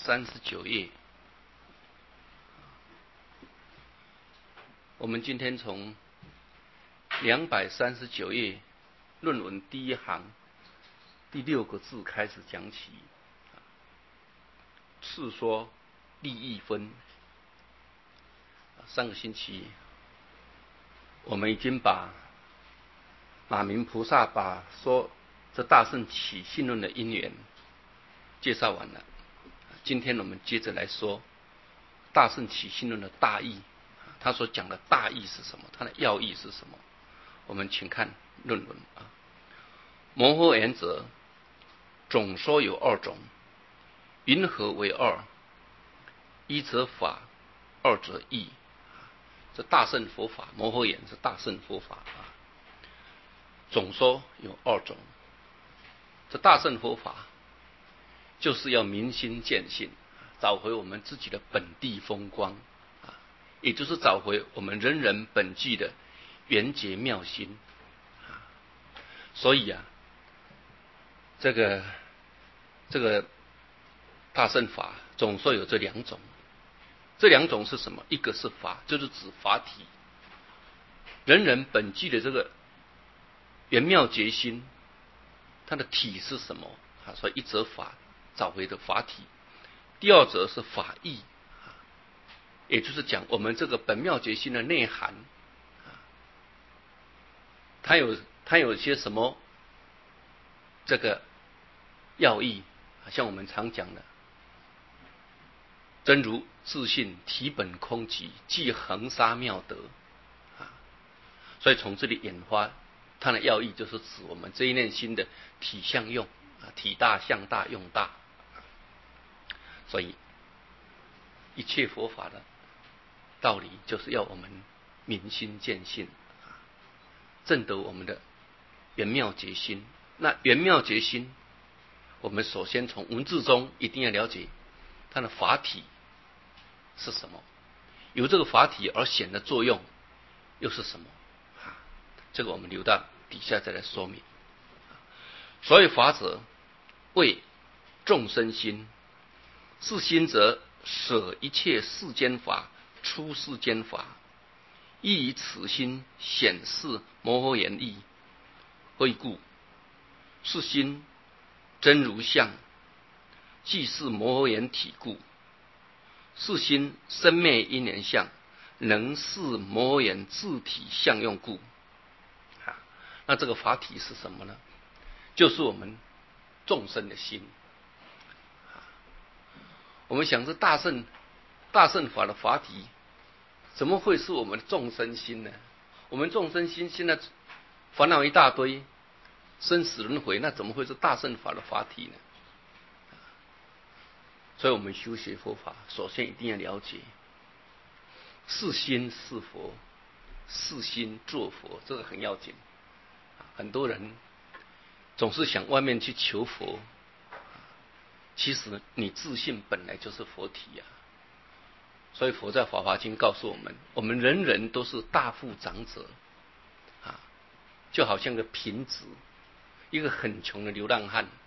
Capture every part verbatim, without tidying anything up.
三十九页，我们今天从两百三十九页论文第一行第六个字开始讲起。次说利益分。上个星期我们已经把马明菩萨把说这大圣起信论的因缘介绍完了。今天我们接着来说大圣起信论的大义，他所讲的大义是什么，他的要义是什么。我们请看论文啊。摩诃原则总说有二种，云何为二？一则法，二则义。这大乘佛法，摩诃言是大乘佛法啊。总说有二种，这大乘佛法就是要明心见性，找回我们自己的本地风光啊，也就是找回我们人人本具的圆觉妙心啊。所以啊，这个这个大乘法总说有这两种，这两种是什么？一个是法，就是指法体，人人本具的这个圆妙觉心，它的体是什么啊？所以一则法，找回的法体。第二则是法义，也就是讲我们这个本妙觉心的内涵，它有它有些什么这个要义，像我们常讲的真如自性体本空寂，即恒沙妙德啊。所以从这里引发它的要义，就是指我们这一念心的体相用啊，体大相大用大。所以一切佛法的道理就是要我们明心见性，证得我们的圆妙觉心。那圆妙觉心，我们首先从文字中一定要了解它的法体是什么，由这个法体而显的作用又是什么啊？这个我们留到底下再来说明。所以法者为众生心，是心则舍一切世间法，出世间法，亦以此心显示摩诃言义。何以故？是心真如相，即是摩诃言体故。是心生灭因缘相，能是摩诃言自体相用故。啊，那这个法体是什么呢？就是我们众生的心。我们想这大乘大乘法的法体，怎么会是我们众生心呢？我们众生心现在烦恼一大堆，生死轮回，那怎么会是大乘法的法体呢？所以我们修学佛法，首先一定要了解是心是佛，是心做佛，这个很要紧。很多人总是想外面去求佛，其实你自信本来就是佛体呀、啊。所以佛在《法华经》告诉我们，我们人人都是大富长者啊，就好像个贫子，一个很穷的流浪汉，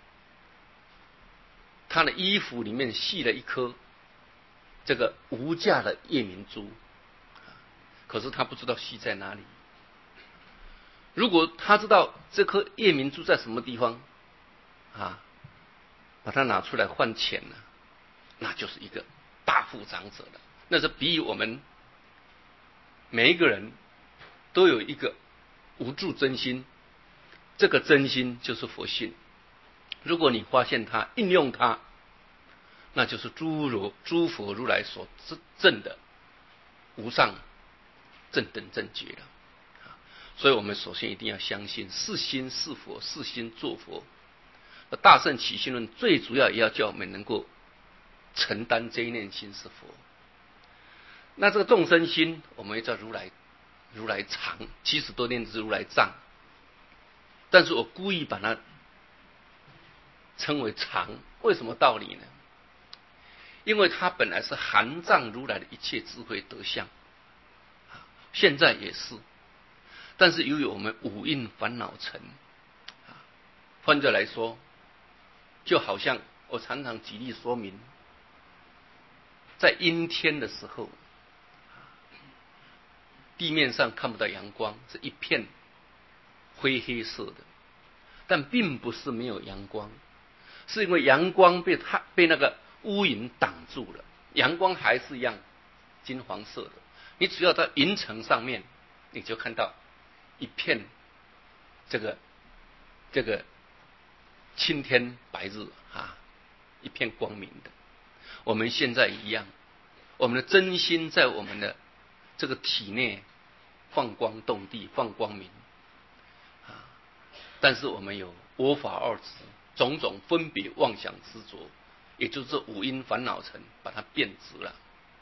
他的衣服里面系了一颗这个无价的夜明珠，可是他不知道系在哪里。如果他知道这颗夜明珠在什么地方啊，把它拿出来换钱了，那就是一个大富长者了。那是比喻我们每一个人都有一个无住真心，这个真心就是佛性。如果你发现它，应用它，那就是诸如诸佛如来所证的无上正等正觉了。所以我们首先一定要相信是心是佛，是心做佛。大乘起信论最主要也要叫我们能够承担这一念心是佛。那这个众生心，我们也叫如来如来藏，七十多念之如来藏，但是我故意把它称为藏，为什么道理呢？因为它本来是含藏如来的一切智慧德相，现在也是，但是由于我们五蕴烦恼尘，换句来说，就好像我常常举例说明， 在阴天的时候，地面上看不到阳光，是一片灰黑色的，但并不是没有阳光，是因为阳光被它被那个乌云挡住了，阳光还是一样金黄色的。你只要在云层上面，你就看到一片这个这个青天白日啊，一片光明的。我们现在一样，我们的真心在我们的这个体内放光动地，放光明啊。但是我们有我法二执，种种分别妄想执着，也就是这五阴烦恼尘，把它变质了。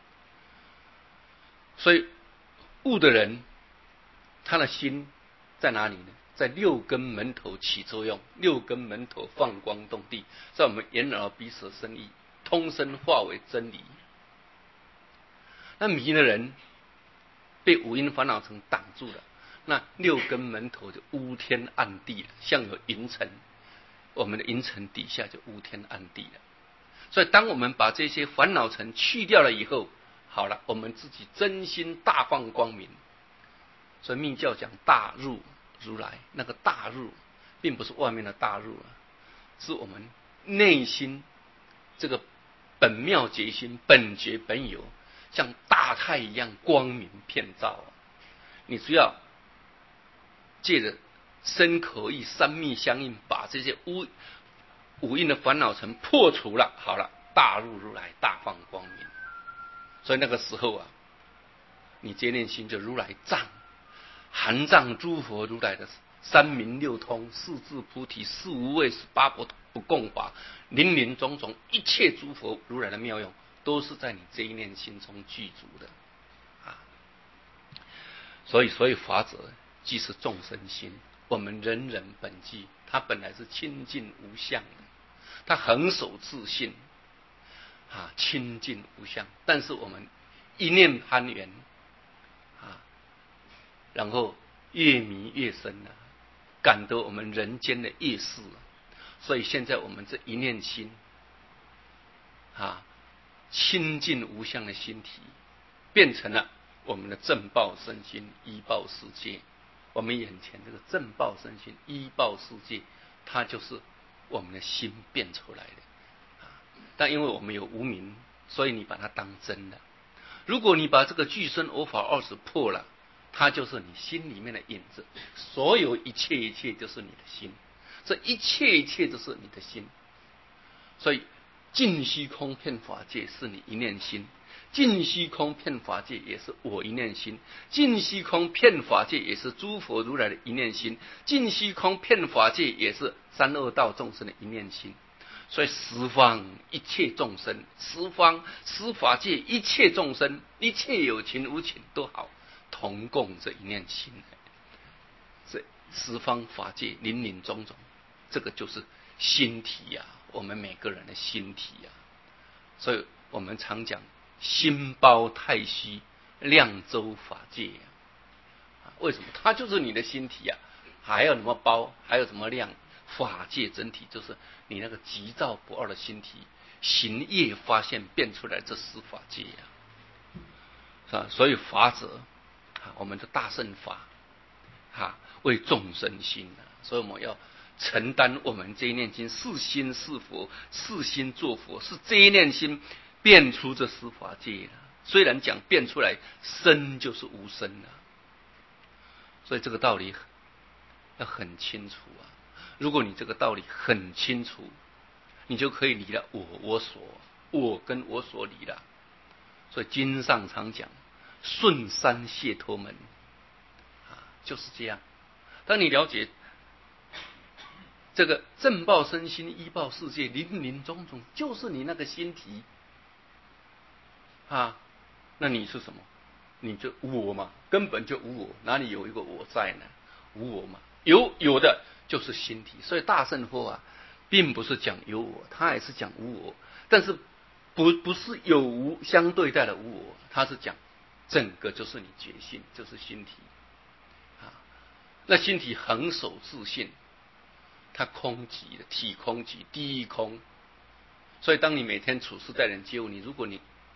所以悟的人，他的心在哪里呢？在六根门头起作用，六根门头放光动地，在我们眼耳鼻舌身意通身化为真理。那迷的人被五阴烦恼尘挡住了，那六根门头就乌天暗地了，像有云层，我们的云层底下就乌天暗地了。所以当我们把这些烦恼尘去掉了以后，好了，我们自己真心大放光明。所以密教讲大入如来，那个大入并不是外面的大入啊，是我们内心这个本妙觉心本觉本有，像大太一样光明遍照。你只要借着身口意三密相应，把这些五五阴的烦恼尘破除了，好了，大入如来，大放光明。所以那个时候啊，你这念心就如来藏，含藏诸佛如来的三明六通、四智菩提、四无畏、十八不不共法、林林种种一切诸佛如来的妙用，都是在你这一念心中具足的啊。所以，所以法者即是众生心。我们人人本具，它本来是清净无相的，它恒守自信啊，清净无相。但是我们一念攀缘啊，然后越迷越深了、啊，感得我们人间的业事、啊。所以现在我们这一念心啊，清净无相的心体，变成了我们的正报身心依报世界。我们眼前这个正报身心依报世界，它就是我们的心变出来的。但因为我们有无明，所以你把它当真了。如果你把这个具身我法二执破了，它就是你心里面的影子。所有一切一切就是你的心，这一切一切就是你的心。所以尽虚空遍法界是你一念心，尽虚空遍法界也是我一念心，尽虚空遍法界也是诸佛如来的一念心，尽虚空遍法界也是三恶道众生的一念心。所以十方一切众生，十方十法界一切众生，一切有情无情都好，同共这一念心。这十方法界林林种种，这个就是心体呀、啊，我们每个人的心体呀、啊。所以我们常讲心包太虚，量周法界呀、啊。为什么？它就是你的心体呀、啊，还有什么包？还有什么量？法界整体就是你那个急躁不二的心体，行业发现变出来这十法界呀、啊，是吧？所以法者，我们的大乘法，哈，为众生心啊，所以我们要承担我们这一念心是心是佛，是心做佛，是这一念心变出这十法界了。虽然讲变出来，生就是无生了，所以这个道理要很清楚啊。如果你这个道理很清楚，你就可以离了我我所，我跟我所离了。所以经上常讲顺山解脱门啊，就是这样。当你了解这个正报身心依报世界林林种种，就是你那个心体啊，那你是什么？你就无我嘛，根本就无我，哪里有一个我在呢？无我嘛，有有的就是心体。所以大乘佛啊，并不是讲有我，他也是讲无我，但是不不是有无相对待的无我，他是讲整个就是你觉性，就是心体啊。那心体恒守自性，它空寂的，体空寂，第一空。所以当你每天处事待人接物，你如果你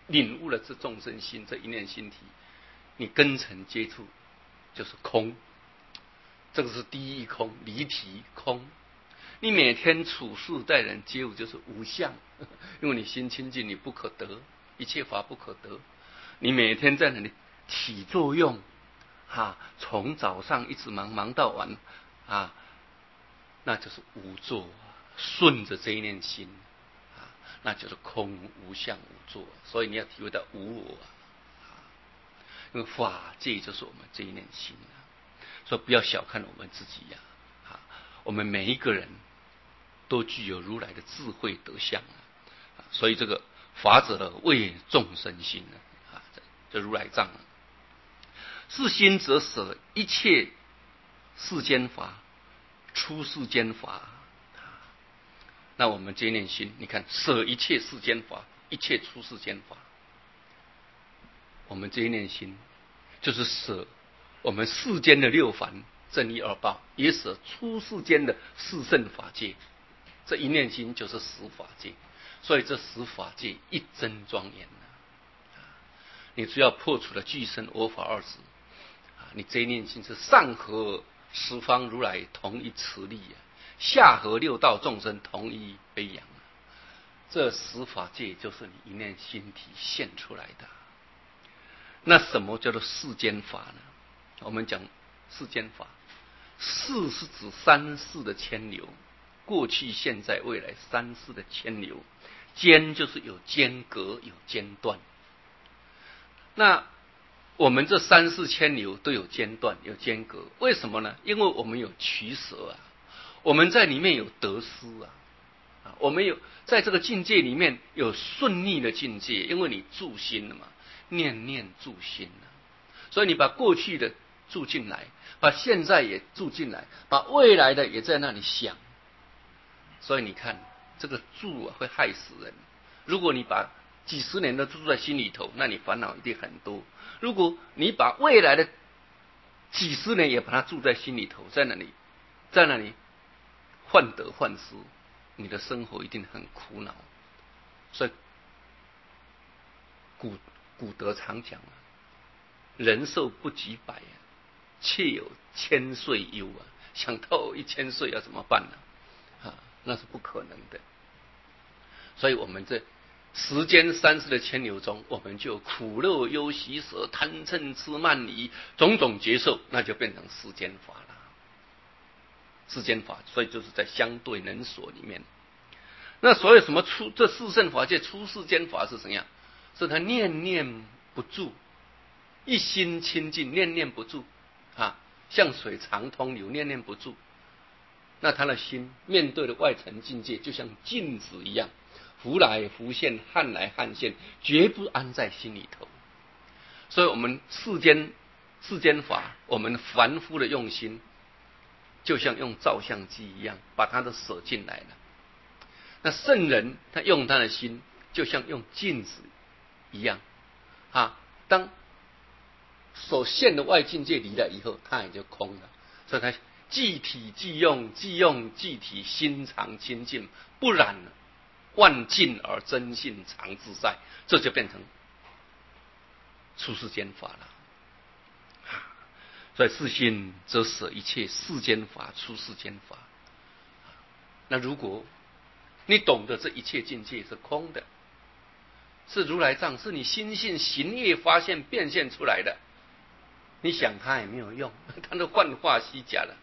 领悟了这众生心，这一念心体，你根尘接触就是空，这个是第一空，离体空。你每天处事待人接物就是无相，因为你心清净，你不可得，一切法不可得。你每天在那里起作用，啊，从早上一直忙忙到晚，啊，那就是无作，顺着这一念心，啊，那就是空无相无作。所以你要体会到无我，啊，因为法界就是我们这一念心，啊，所以不要小看我们自己呀，啊，我们每一个人都具有如来的智慧德相，啊，所以这个法者为众生心，啊，这如来藏，是心则舍一切世间法，出世间法。那我们这一念心，你看舍一切世间法，一切出世间法，我们这一念心就是舍我们世间的六凡正一二报，也舍出世间的四圣法界。这一念心就是十法界，所以这十法界一真庄严，啊，你只要破除了俱生我法二执，啊，你这一念心是上合十方如来同一慈力，啊，下合六道众生同一悲仰，啊，这十法界就是你一念心体现出来的。那什么叫做世间法呢？我们讲世间法，世是指三世的牵流，过去现在未来三世的牵流，间就是有间隔有间断。那我们这三世牵流都有间断有间隔，为什么呢？因为我们有取舍啊，我们在里面有得失啊，啊，我们有在这个境界里面有顺逆的境界，因为你住心了嘛，念念住心了，所以你把过去的住进来，把现在也住进来，把未来的也在那里想。所以你看这个住啊会害死人，如果你把几十年都住在心里头，那你烦恼一定很多。如果你把未来的几十年也把它住在心里头，在那里在那里患得患失，你的生活一定很苦恼。所以古古德常讲啊，人寿不及百，妾有千岁忧啊，想到一千岁要怎么办呢？啊，那是不可能的。所以我们这时间三世的牵流中，我们就苦乐忧喜舍贪嗔痴慢疑种种劫受，那就变成世间法了。世间法，所以就是在相对能所里面。那所有什么出这四圣法界出世间法是怎样？是他念念不住，一心清净，念念不住啊，像水长通流，念念不住。那他的心面对的外层境界，就像镜子一样，浮来浮现，撼来撼现，绝不安在心里头。所以我们世间世间法，我们凡夫的用心，就像用照相机一样，把他的舍进来了。那圣人他用他的心，就像用镜子一样啊，当所现的外境界离了以后，他也就空了。所以他即体即用，即用即体，心常清净，不染万境而真性常自在，这就变成出世间法了。所以世心则舍一切世间法，出世间法。那如果你懂得这一切境界是空的，是如来藏，是你心性行业发现变现出来的，你想它也没有用，它都幻化虚假了。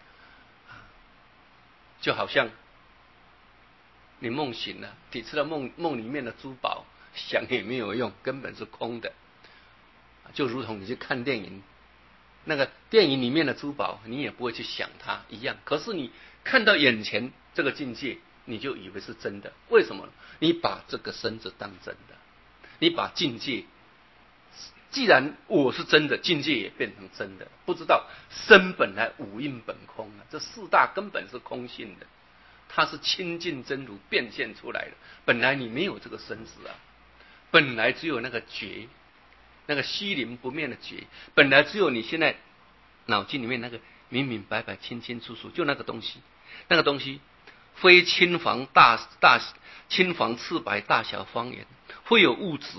就好像你梦醒了，你知道梦梦里面的珠宝，想也没有用，根本是空的。就如同你去看电影，那个电影里面的珠宝，你也不会去想它一样。可是你看到眼前这个境界，你就以为是真的。为什么？你把这个身子当真的，你把境界，既然我是真的，境界也变成真的。不知道身本来五蕴本空啊，这四大根本是空性的，它是清净真如变现出来的。本来你没有这个身子啊，本来只有那个觉，那个虚灵不灭的觉，本来只有你现在脑筋里面那个明明白白、清清楚楚，就那个东西，那个东西非青黄大大青黄赤白大小方圆，会有物质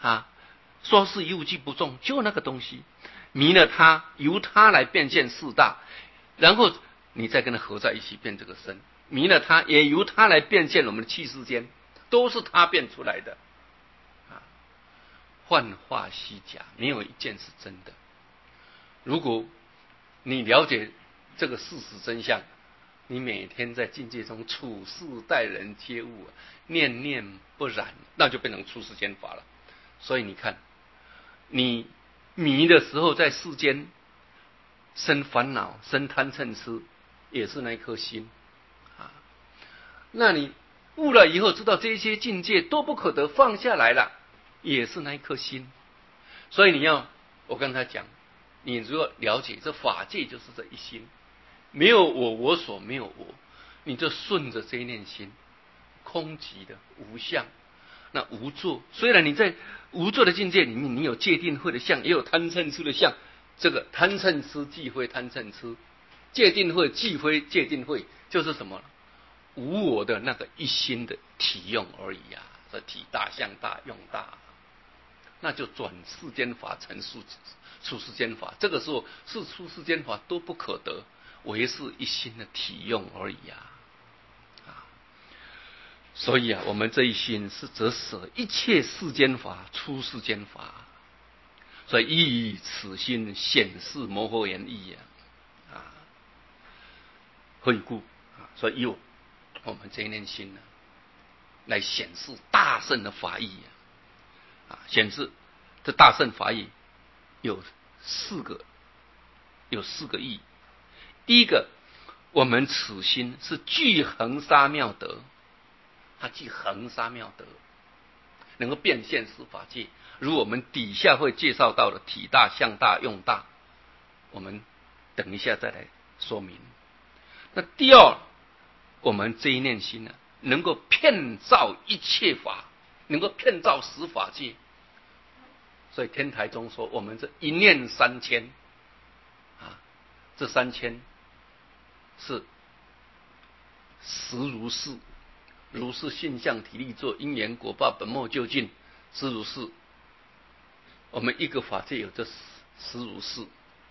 啊，说是一物即不中，就那个东西，迷了它，由它来变现四大，然后你再跟它合在一起变这个身，迷了它，也由它来变现我们的气世间，都是它变出来的。啊，幻化虚假，没有一件是真的。如果你了解这个事实真相，你每天在境界中处事待人接物，念念不染，那就变成出世间法了。所以你看，你迷的时候在世间生烦恼、生贪嗔痴，也是那一颗心啊。那你悟了以后，知道这些境界都不可得，放下来了，也是那一颗心。所以你要，我刚才讲，你如果了解这法界就是这一心，没有我，我所没有我，你就顺着这一念心，空寂的无相，那无作。虽然你在无作的境界里面，你有戒定慧的相，也有贪嗔痴的相。这个贪嗔痴即非贪嗔痴，戒定慧即非戒定慧，就是什么？无我的那个一心的体用而已啊！这体大、相大、用大，那就转世间法成出出世间法。这个时候是出世间法都不可得，唯是一心的体用而已啊！啊，所以啊，我们这一心是则舍一切世间法出世间法，所以以此心显示摩诃言义啊！啊，何以故啊？所以有我们这一念心呢，来显示大圣的法义啊！显示这大圣法义有四个，有四个义。第一个，我们此心是具恒沙妙德，它具恒沙妙德，能够变现十法界。如我们底下会介绍到的体大、相大、用大，我们等一下再来说明。那第二，我们这一念心呢，能够遍照一切法，能够遍照十法界。所以天台中说，我们这一念三千啊，这三千是实如是，如是性相体力作因缘果报本末究竟，实如是。我们一个法界有这实如是。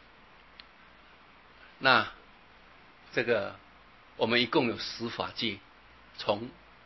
那这个我们一共有十法界，从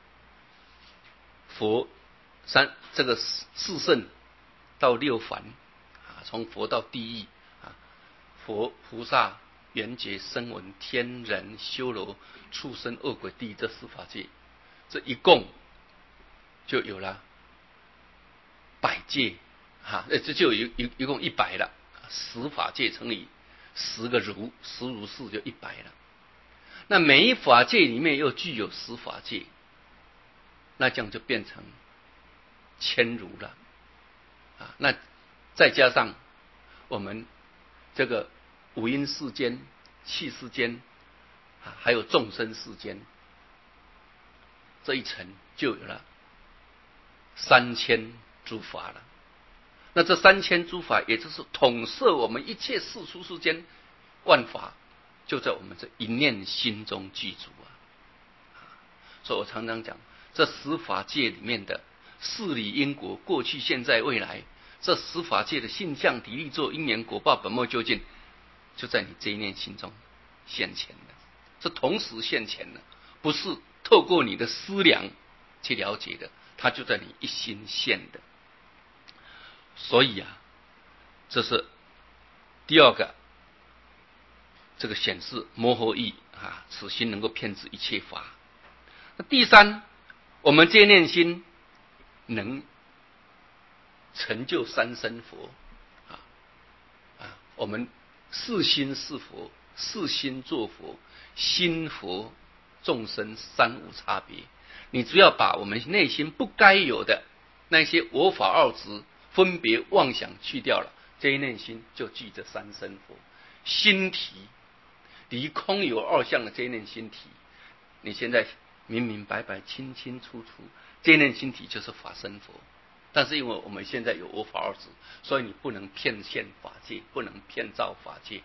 佛三这个四圣到六凡啊，从佛到地狱啊，佛菩萨缘觉声闻天人修罗畜生恶鬼地狱这四法界，这一共就有了百界哈，这就有一一共一百了。十法界乘以十个如，十如是就一百了。那每一法界里面又具有十法界，那这样就变成千如了啊。那再加上我们这个五阴世间、气世间啊，还有众生世间，这一层就有了三千诸法了。那这三千诸法，也就是统摄我们一切世出世间万法，就在我们这一念心中具足啊！所以我常常讲，这十法界里面的事理因果，过去、现在、未来，这十法界的性相体力作因缘果报本末究竟，就在你这一念心中现前的，是同时现前的，不是透过你的思量去了解的，它就在你一心现的。所以啊，这是第二个，这个显示摩诃义啊，此心能够遍知一切法。那第三，我们这念心能成就三身佛啊啊，我们是心是佛，是心作佛，心佛众生三无差别。你只要把我们内心不该有的那些我法二执、分别妄想去掉了，这一念心就具着三身佛。心体离空有二相的这一念心体，你现在明明白白、清清楚楚，这一念心体就是法身佛。但是因为我们现在有我法二执，所以你不能骗现法界，不能骗造法界。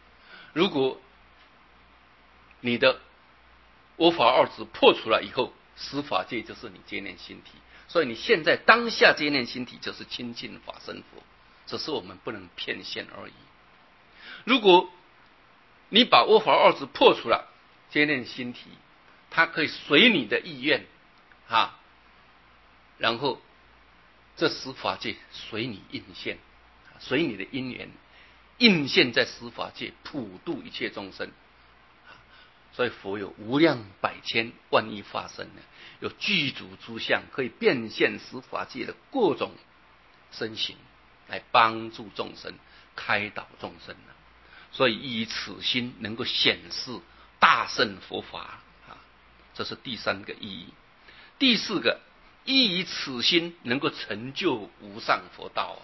如果你的我法二执破除了以后， 十法界就是你接念心体，所以你现在当下接念心体就是亲近法身佛，只是我们不能骗现而已。如果你把我法二执破除了，接念心体，它可以随你的意愿啊，然后这十法界随你应现，随你的因缘应现在十法界，普度一切众生。所以佛有无量百千万亿化身呢，有具足诸相，可以变现十法界的各种身形，来帮助众生，开导众生。所以以此心能够显示大乘佛法啊，这是第三个意义。第四个，亦以此心能够成就无上佛道啊。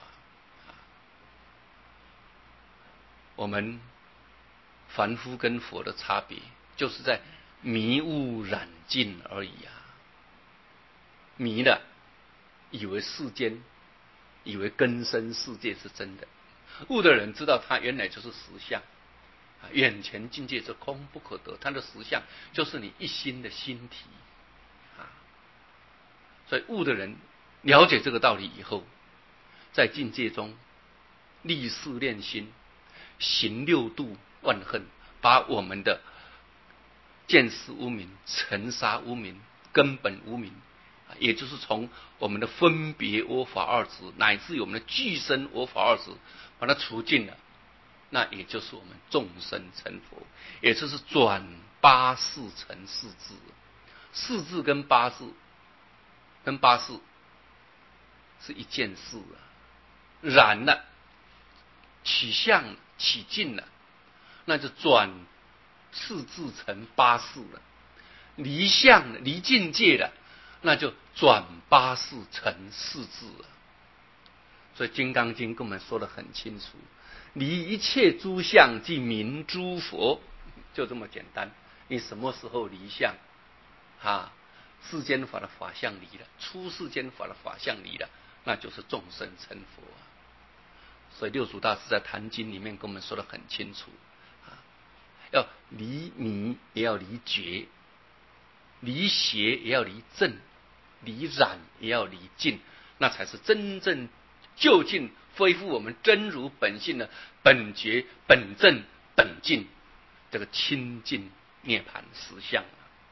我们凡夫跟佛的差别，就是在迷雾染尽而已啊。迷了，以为世间，以为根生世界是真的；悟的人知道它原来就是实相，眼前境界是空不可得，它的实相就是你一心的心体啊。所以悟的人了解这个道理以后，在境界中立誓练心，行六度万恨，把我们的见识无明、尘沙无明、根本无明，也就是从我们的分别我法二执，乃至于我们的具身我法二执，把它除尽了，那也就是我们众生成佛，也就是转八识成四智。四智跟八识跟八识是一件事啊，染了，起相了，起尽了，那就转四智成八识了；离相了，离境界了，那就转八识成四智了。所以《金刚经》跟我们说得很清楚，离一切诸相即名诸佛，就这么简单。你什么时候离相啊？世间法的法相离了，出世间法的法相离了，那就是众生成佛啊。所以六祖大师在《坛经》里面跟我们说得很清楚啊，要离迷也要离觉，离邪也要离正，离染也要离净，那才是真正究竟恢复我们真如本性的本觉、本正、本净，这个清净涅槃实相。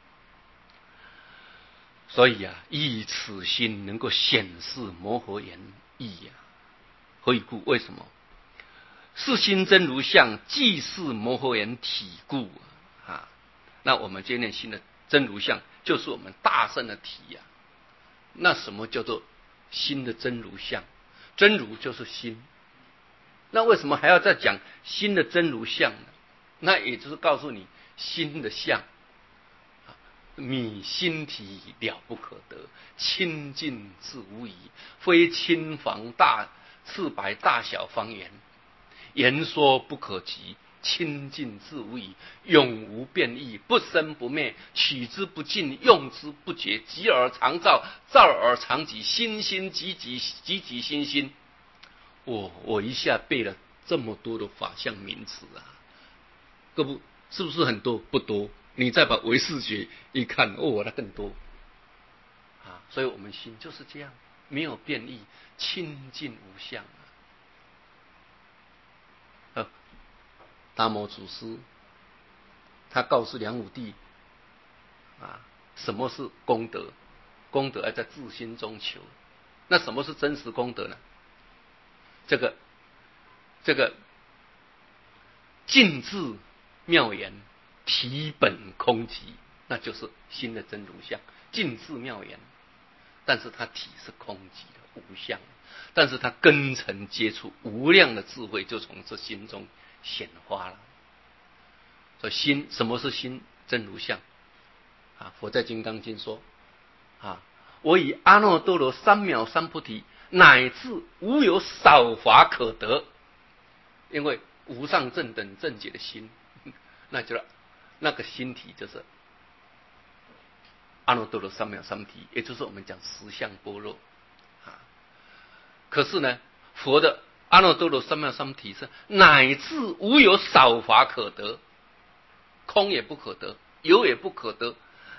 所以啊，以此心能够显示摩诃言义啊。何以故？为什么？是心真如相，即是摩诃言体故啊。那我们接念心的真如相，就是我们大乘的体呀、啊。那什么叫做心的真如相？真如就是心。那为什么还要再讲心的真如相呢？那也就是告诉你心的相。你心体了不可得，清净自无疑，非青房大赤白大小方圆，言说不可及，清净自无疑，永无变异，不生不灭，取之不尽，用之不竭，极而常照，照而常极，心心极极，极极心心。我我一下背了这么多的法相名词啊，各不是不是很多？不多。你再把唯识学一看，哦，那更多啊！所以我们心就是这样，没有变异，清净无相啊。达摩祖师他告诉梁武帝啊，什么是功德？功德要在自心中求。那什么是真实功德呢？这个这个尽智妙言，体本空寂，那就是心的真如相，尽智妙言。但是它体是空寂的无相，但是它根尘接触无量的智慧，就从这心中显发了。所以心，什么是心真如相啊？佛在《金刚经》说啊，我以阿耨多罗三藐三菩提，乃至无有少法可得。因为无上正等正觉的心，那就是那个心体，就是阿耨多罗三藐三菩提，也就是我们讲实相般若啊。可是呢，佛的阿耨多罗三藐三菩提是乃至无有少法可得，空也不可得，有也不可得，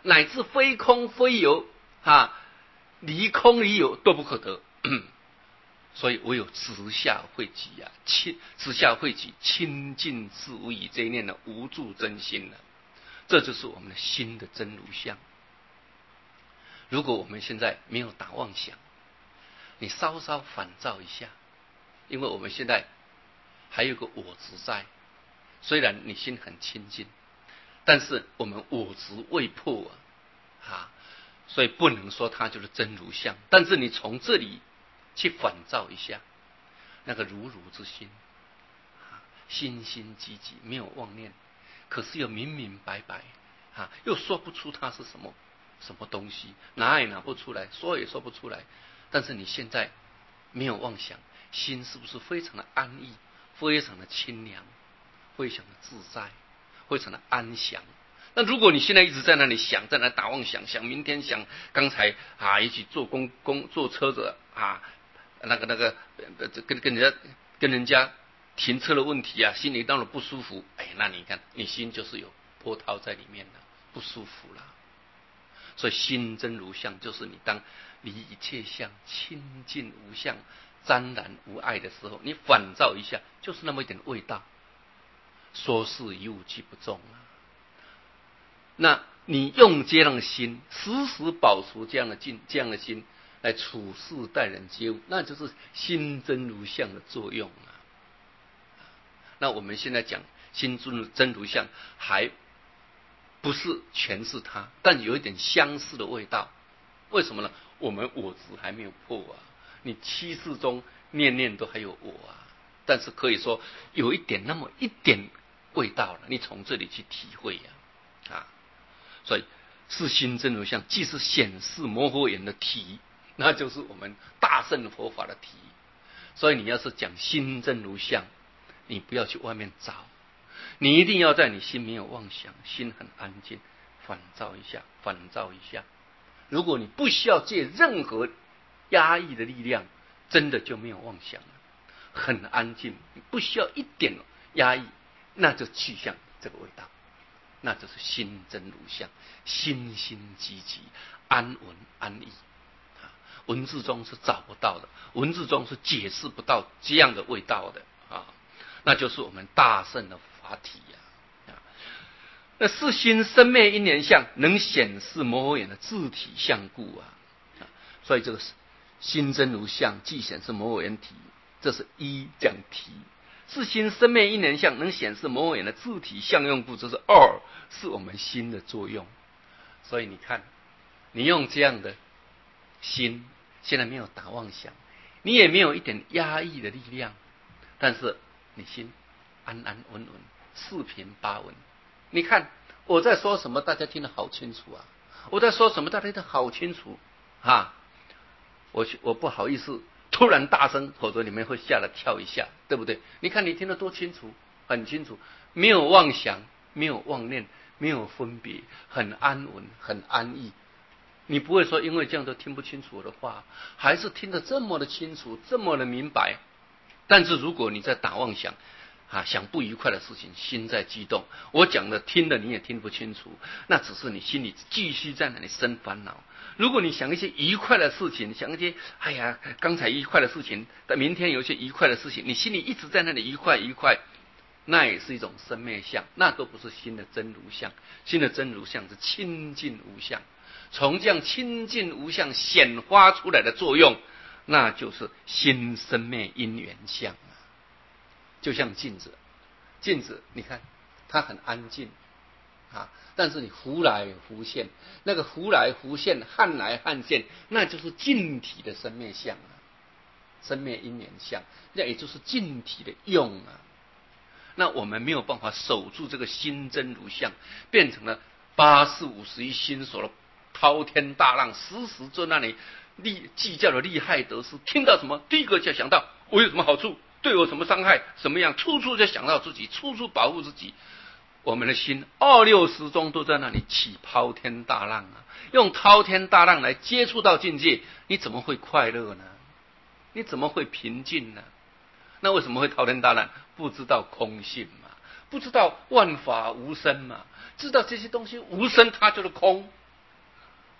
乃至非空非有啊，离空离有都不可得。所以唯有直下慧己啊，清直下慧己，清净自无疑，这一念的无住真心了，这就是我们的心的真如相。如果我们现在没有打妄想，你稍稍反照一下，因为我们现在还有个我执在，虽然你心很清净，但是我们我执未破啊，啊，所以不能说它就是真如相。但是你从这里去反照一下，那个如如之心，啊，心心积极，没有妄念，可是又明明白白，啊，又说不出它是什么什么东西，拿也拿不出来，说也说不出来。但是你现在没有妄想，心是不是非常的安逸，非常的清凉，非常的自在，非常的安详？那如果你现在一直在那里想，在那打妄想，想明天，想刚才啊，一起坐公公坐车子啊，那个那个跟跟人家跟人家停车的问题啊，心里当然不舒服。哎，那你看，你心就是有波涛在里面的，不舒服了。所以心真如相，就是你当离一切相清净无相、沾然无碍的时候，你反照一下，就是那么一点味道。说是一物即不中啊。那你用这样的心，时时保持这样的境、这样的心来处事待人接物，那就是心真如相的作用啊。那我们现在讲心真如相，还不是全是它，但有一点相似的味道。为什么呢？我们我执还没有破啊，你七世中念念都还有我啊，但是可以说有一点那么一点味道了，你从这里去体会呀、啊，啊，所以是心真如相，既是显示摩诃眼的体，那就是我们大乘佛法的体。所以你要是讲心真如相，你不要去外面找，你一定要在你心没有妄想，心很安静，反照一下，反照一下。如果你不需要借任何压抑的力量，真的就没有妄想了，很安静，不需要一点压抑，那就去向这个味道，那就是心真如相，心心积极，安稳安逸。文字中是找不到的，文字中是解释不到这样的味道的啊，那就是我们大乘的法体呀、啊。那是心生灭因缘相，能显示摩诃眼的自体相故啊。啊所以这个心真如相，既显示摩诃眼体，这是一讲题。是心生灭因缘相，能显示摩诃眼的自体相用故，这是二，是我们心的作用。所以你看，你用这样的心，现在没有打妄想，你也没有一点压抑的力量，但是你心安安稳稳，四平八稳。你看我在说什么，大家听得好清楚啊！我在说什么，大家听得好清楚啊！我我不好意思突然大声，否则你们会吓得跳一下，对不对？你看你听得多清楚，很清楚，没有妄想，没有妄念，没有分别，很安稳，很安逸。你不会说因为这样都听不清楚我的话，还是听得这么的清楚，这么的明白。但是如果你在打妄想啊，想不愉快的事情，心在激动，我讲的听的你也听不清楚，那只是你心里继续在那里生烦恼。如果你想一些愉快的事情，想一些哎呀刚才愉快的事情，但明天有一些愉快的事情，你心里一直在那里愉快愉快，那也是一种生灭相，那都不是心的真如相。心的真如相是清净无相，从这样清净无相显发出来的作用，那就是心生灭因缘相。就像镜子，镜子你看它很安静啊，但是你浮来浮现，那个浮来浮现、撼来撼现，那就是镜体的生灭相啊，生灭因缘相，那也就是镜体的用啊。那我们没有办法守住这个心真如相，变成了八四五十一心所的滔天大浪，时时在那里利计较的利害得失，听到什么第一个就想到我有什么好处，对我什么伤害，什么样，处处就想到自己，处处保护自己。我们的心二六时中都在那里起滔天大浪啊，用滔天大浪来接触到境界，你怎么会快乐呢？你怎么会平静呢？那为什么会滔天大浪？不知道空性嘛，不知道万法无生嘛，知道这些东西无生，它就是空，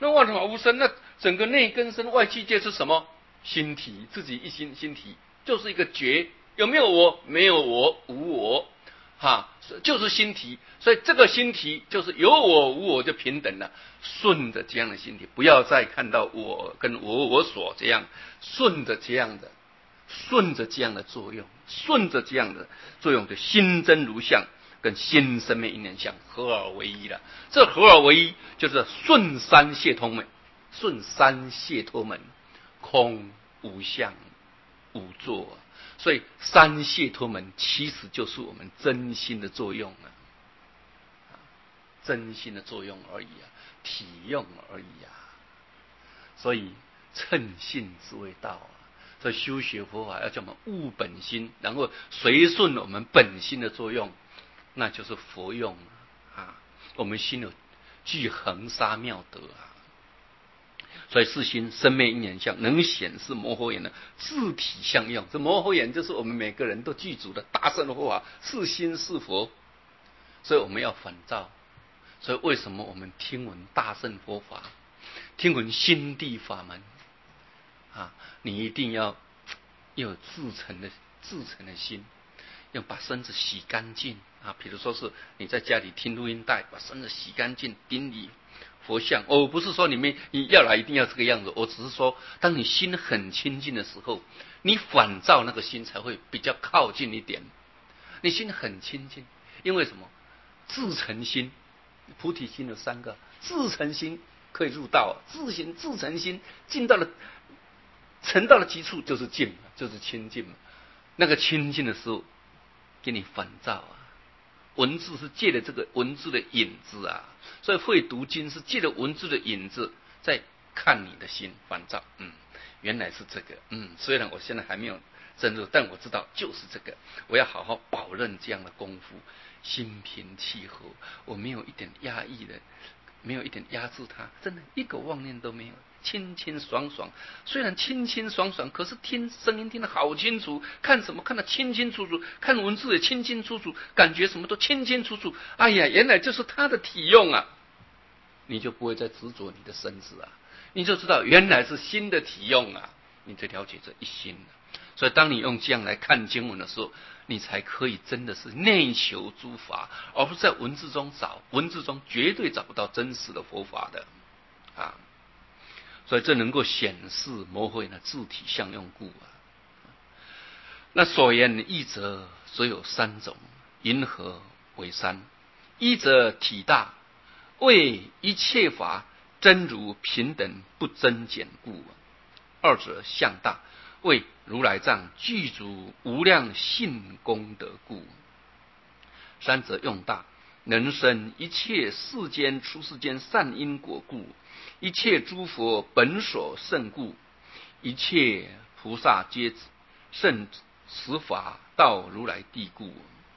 那万法无生，那整个内根身外气界是什么？心体，自己一心，心体就是一个觉，有没有我？没有我，无我，哈，就是心体。所以这个心体就是有我无我就平等了。顺着这样的心体，不要再看到我跟我我所这样，顺着这样的，顺着这样的作用，顺着这样的作用的心真如相跟心生灭因缘相合而为一了。这合而为一就是顺三解脱门，顺三解脱门，空无相无作。所以三解脱门其实就是我们真心的作用啊，真心的作用而已啊，体用而已啊。所以称性之谓道啊。所以修学佛法要叫我们悟本心，然后随顺我们本心的作用，那就是佛用啊。我们心有具恒沙妙德啊。所以是心生灭因缘相，能显示摩诃眼的自体相用。这摩诃眼就是我们每个人都具足的大乘的佛法，是心是佛。所以我们要反照。所以为什么我们听闻大乘佛法，听闻心地法门啊，你一定要要有自诚的自诚的心，要把身子洗干净啊。比如说是你在家里听录音带，把身子洗干净，顶礼佛像。我、哦、不是说你们你要来一定要这个样子，我只是说，当你心很清净的时候，你反照那个心才会比较靠近一点。你心很清净，因为什么？自诚心，菩提心有三个，自诚心可以入道，自行自诚心进到了成到了极处就是净，就是清净嘛。那个清净的时候，给你反照啊。文字是借了这个文字的影子啊，所以会读经是借了文字的影子在看你的心反照。嗯，原来是这个。嗯，虽然我现在还没有深入，但我知道就是这个。我要好好保任这样的功夫，心平气和，我没有一点压抑的，没有一点压制它，真的一个妄念都没有。清清爽爽，虽然清清爽爽，可是听声音听得好清楚，看什么看得清清楚楚，看文字也清清楚楚，感觉什么都清清楚楚。哎呀，原来就是他的体用啊！你就不会再执着你的身子啊，你就知道原来是心的体用啊，你就了解这一心了。所以当你用这样来看经文的时候，你才可以真的是内求诸法，而不是在文字中找，文字中绝对找不到真实的佛法的啊。所以这能够显示摩诃眼的自体相用故啊。那所言一则所有三种，云何为三？一则体大，为一切法真如平等不增减故；二者相大，为如来藏具足无量性功德故；三者用大，能生一切世间出世间善因果故。一切诸佛本所胜故，一切菩萨皆胜十法道如来地故。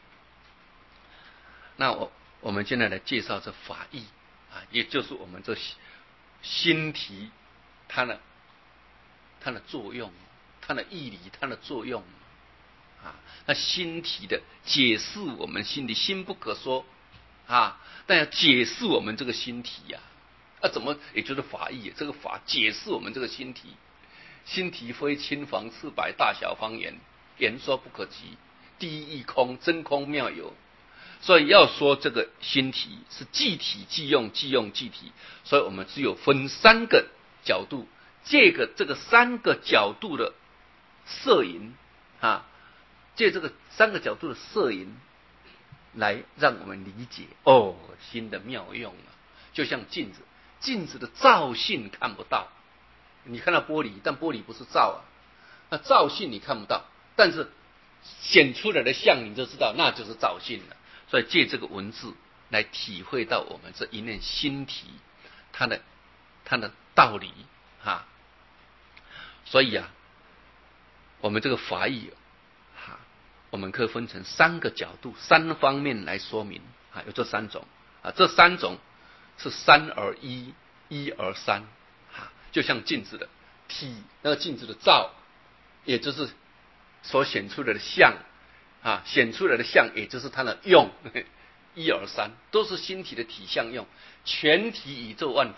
那我我们现在来介绍这法义啊，也就是我们这心体它的它的作用，它的义理，它的作用啊。那心体的解释，我们心里心不可说啊，但要解释我们这个心体呀、啊。那、啊、怎么？也就是法义，这个法解释我们这个心体，心体非青黄赤白大小方圆，言说不可及，第一义空，真空妙有。所以要说这个心体是即体即用，即用即体，所以我们只有分三个角度，借个这个三个角度的摄影啊，借这个三个角度的摄影来让我们理解哦，心的妙用啊，就像镜子。镜子的照性看不到，你看到玻璃，但玻璃不是照啊，那照性你看不到，但是显出来的像你就知道，那就是照性了。所以借这个文字来体会到我们这一念心体它的它的道理啊。所以啊，我们这个法义啊，我们可以分成三个角度、三方面来说明啊，有这三种啊，这三种。是三而一，一而三，啊，就像镜子的体，那个镜子的照，也就是所显出来的相，啊，显出来的相，也就是它的用，一而三，都是心体的体相用。全体宇宙万法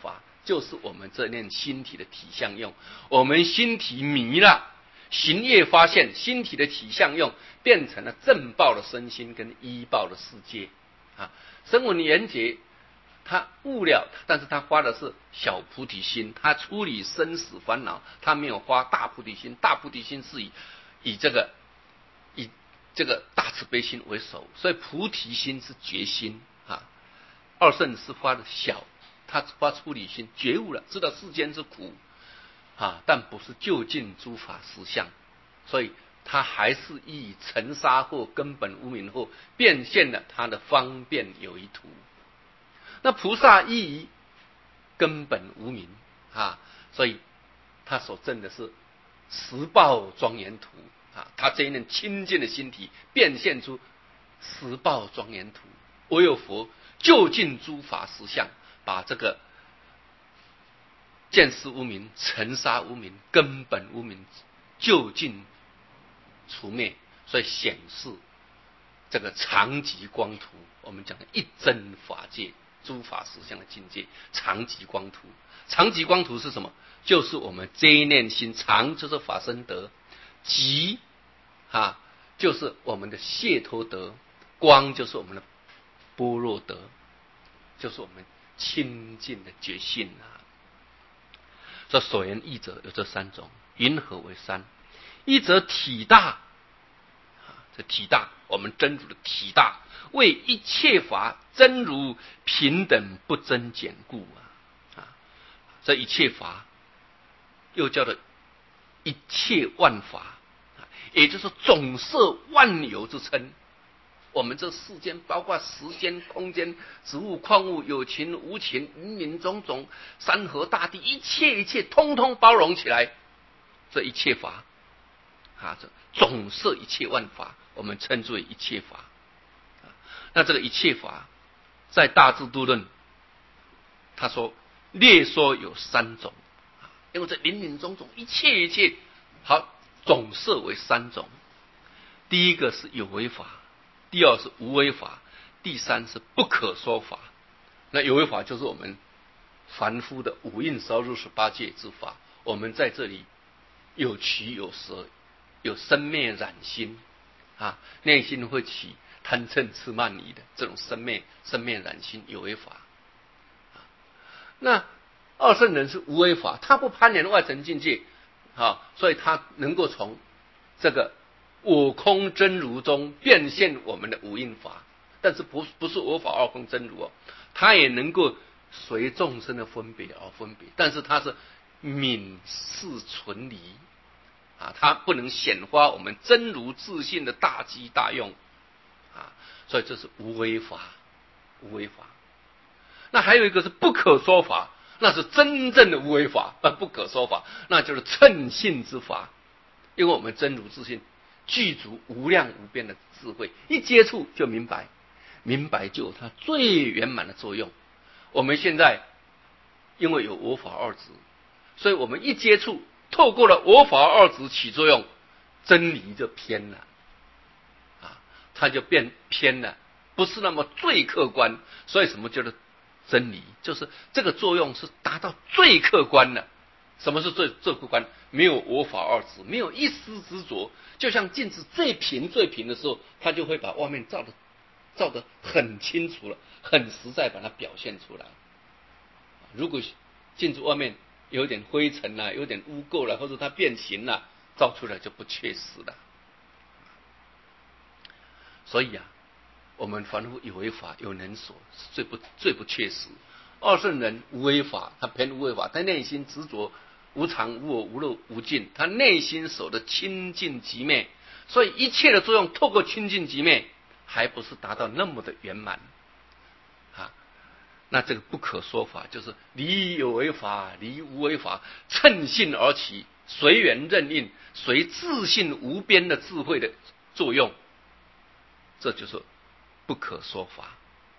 就是我们这念心体的体相用。我们心体迷了，行业发现心体的体相用变成了正报的身心跟依报的世界啊。声闻缘觉他悟了，但是他发的是小菩提心，他处理生死烦恼，他没有发大菩提心。大菩提心是以以这个以这个大慈悲心为首，所以菩提心是觉心啊。二圣是发的小，他发处理心，觉悟了，知道世间之苦啊，但不是究竟诸法实相，所以他还是以尘沙或根本无明后变现了他的方便有一图。那菩萨依根本无明啊，所以他所证的是十报庄严图啊，他这一念清净的心体变现出十报庄严图。唯有佛究竟诸法实相，把这个见识无明、尘沙无明、根本无明究竟除灭，所以显示这个常寂光图。我们讲的一真法界诸法实相的境界，常寂光图。常寂光图是什么？就是我们这一念心，常就是法身德，寂啊就是我们的解脱德，光就是我们的般若德，就是我们清净的觉性啊。这所言义者有这三种，云何为三？一则体大，这体大，我们真如的体大，为一切法真如平等不增减故啊！啊，这一切法又叫做一切万法，也就是总摄万有之称。我们这世间包括时间、空间、植物、矿物、有情无情、林林种种、山河大地，一切一切通通包容起来，这一切法啊，这总摄一切万法，我们称之为一切法。那这个一切法在大智度论他说略说有三种，因为这林林种种一切一切好总摄为三种。第一个是有为法，第二是无为法，第三是不可说法。那有为法就是我们凡夫的五蕴十二入十八界之法，我们在这里有取有舍，有生灭染心啊，内心会起贪嗔痴慢疑的这种生灭生灭染心，有为法。那二圣人是无为法，他不攀缘外层境界啊，所以他能够从这个我空真如中变现我们的无印法，但是不不是我法二空真如哦，他也能够随众生的分别而分别，但是他是泯世存离啊，他不能显发我们真如自信的大机大用啊，所以这是无为法，无为法。那还有一个是不可说法，那是真正的无为法，而不可说法，那就是称性之法。因为我们真如自信具足无量无边的智慧，一接触就明白，明白就有它最圆满的作用。我们现在因为有我法二执，所以我们一接触，透过了我法二执起作用，真理就偏了啊，它就变偏了，不是那么最客观。所以什么叫做真理？就是这个作用是达到最客观的。什么是最最客观？没有我法二执，没有一丝执着，就像镜子最平最平的时候，它就会把外面照的照得很清楚了，很实在把它表现出来。如果镜子外面有点灰尘了、啊，有点污垢了，或者它变形了，照出来就不确实了。所以啊，我们凡夫有为法有能所是最不最不确实。二圣人无为法，他偏无为法，他内心执着无常无我无漏无尽，他内心守的清净寂灭，所以一切的作用透过清净寂灭，还不是达到那么的圆满啊。那这个不可说法，就是离有为法，离无为法，乘性而起，随缘任应，随自性无边的智慧的作用，这就是不可说法。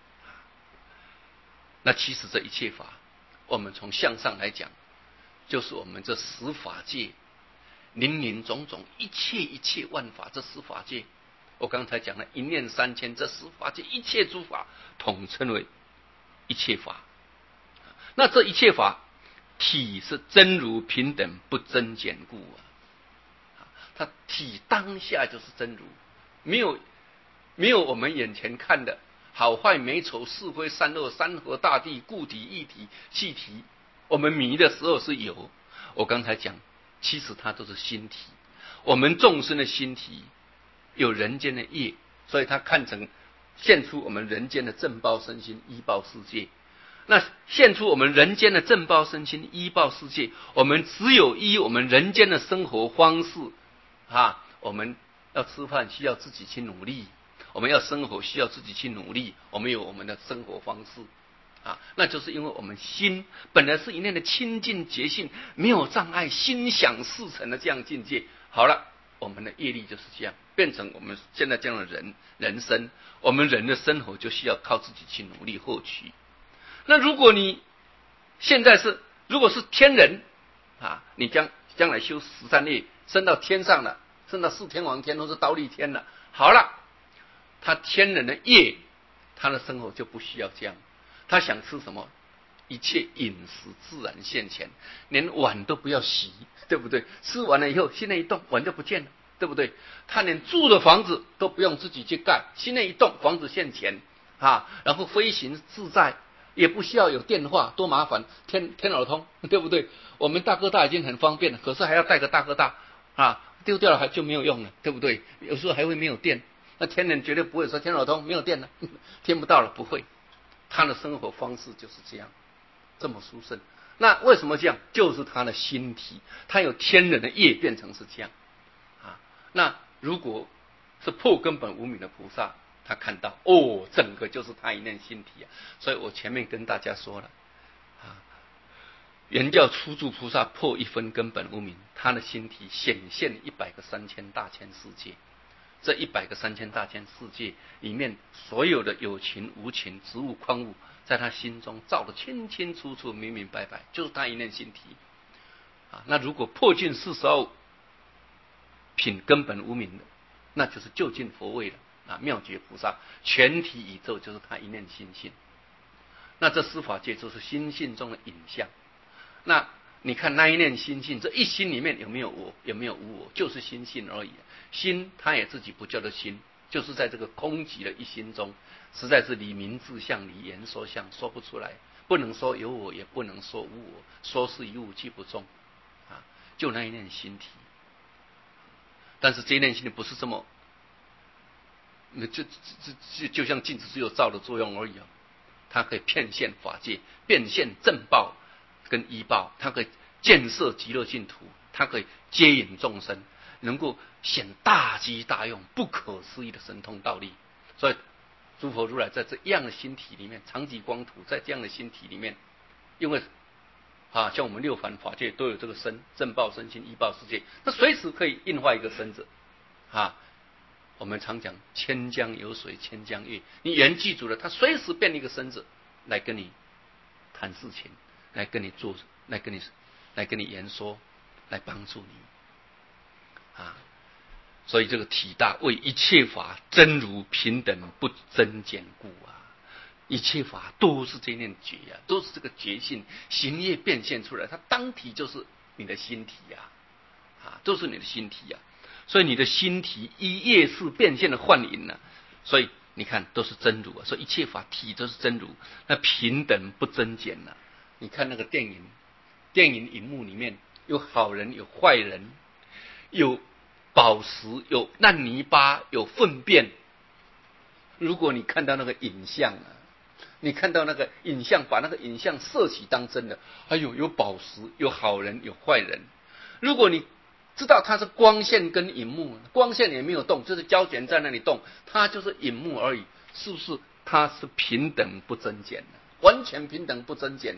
那其实这一切法，我们从相上来讲，就是我们这十法界林林种种一切一切万法，这十法界我刚才讲了一念三千，这十法界一切诸法统称为一切法。那这一切法体是真如平等不增减故啊，它体当下就是真如，没有没有我们眼前看的好坏美丑是非善恶山河大地固体液体气体，我们迷的时候是有，我刚才讲其实它都是心体，我们众生的心体有人间的业，所以它看成现出我们人间的正报身心依报世界。那现出我们人间的正报身心依报世界，我们只有依我们人间的生活方式啊，我们要吃饭需要自己去努力，我们要生活需要自己去努力，我们有我们的生活方式啊，那就是因为我们心本来是一念的清净觉性，没有障碍，心想事成的这样境界。好了，我们的业力就是这样，变成我们现在这样的人人生，我们人的生活就需要靠自己去努力获取。那如果你现在是如果是天人啊，你将将来修十三业，升到天上了，升到四天王天或是忉利天了，好了，他天人的业，他的生活就不需要这样，他想吃什么，一切饮食自然现前，连碗都不要洗，对不对？吃完了以后，心内一动，碗就不见了，对不对？他连住的房子都不用自己去盖，心内一动，房子现前啊，然后飞行自在。也不需要有电话，多麻烦，天天耳通，对不对？我们大哥大已经很方便了，可是还要带个大哥大啊，丢掉了还就没有用了，对不对？有时候还会没有电，那天人绝对不会说天耳通没有电了，听不到了，不会。他的生活方式就是这样，这么殊胜。那为什么这样？就是他的心体，他有天人的业变成是这样啊。那如果是破根本无明的菩萨，他看到哦，整个就是他一念心体啊，所以我前面跟大家说了啊，原教初住菩萨破一分根本无明，他的心体显现一百个三千大千世界，这一百个三千大千世界里面，所有的有情无情、植物矿物，在他心中照得清清楚楚、明明白白，就是他一念心体啊。那如果破尽四十二品根本无明的，那就是就近佛位了。啊，妙觉菩萨全体宇宙就是他一念心性，那这司法界就是心性中的影像。那你看那一念心性，这一心里面有没有我，有没有无我，就是心性而已。心它也自己不叫做心，就是在这个空寂的一心中，实在是理名自相，理言说相，说不出来，不能说有我，也不能说无我，说是一物即不中啊，就那一念心体。但是这一念心体不是这么。那就就就就像镜子只有照的作用而已啊，它可以遍现法界，变现正报跟依报，它可以建设极乐净土，它可以接引众生，能够显大机大用、不可思议的神通道力。所以诸佛如来在这样的心体里面，长极光土在这样的心体里面，因为啊，像我们六凡法界都有这个身，正报身心依报世界，它随时可以应化一个身子啊。我们常讲千江有水千江月，你缘记住了，他随时变一个身子来跟你谈事情，来跟你做，来跟你来跟你言说，来帮助你啊。所以这个体大为一切法真如平等不增减故啊，一切法都是这念觉啊，都是这个觉性行业变现出来，它当体就是你的心体呀、啊，啊，都是你的心体呀、啊。所以你的心体依业识变现的幻影呢、啊，所以你看都是真如啊，所以一切法体都是真如，那平等不增减呢、啊。你看那个电影，电影荧幕里面有好人有坏人，有宝石有烂泥巴有粪便。如果你看到那个影像啊，你看到那个影像，把那个影像摄取当真的，哎呦，有宝石有好人有坏人。如果你知道它是光线跟荧幕，光线也没有动，就是胶卷在那里动，它就是荧幕而已，是不是？它是平等不增减的，完全平等不增减。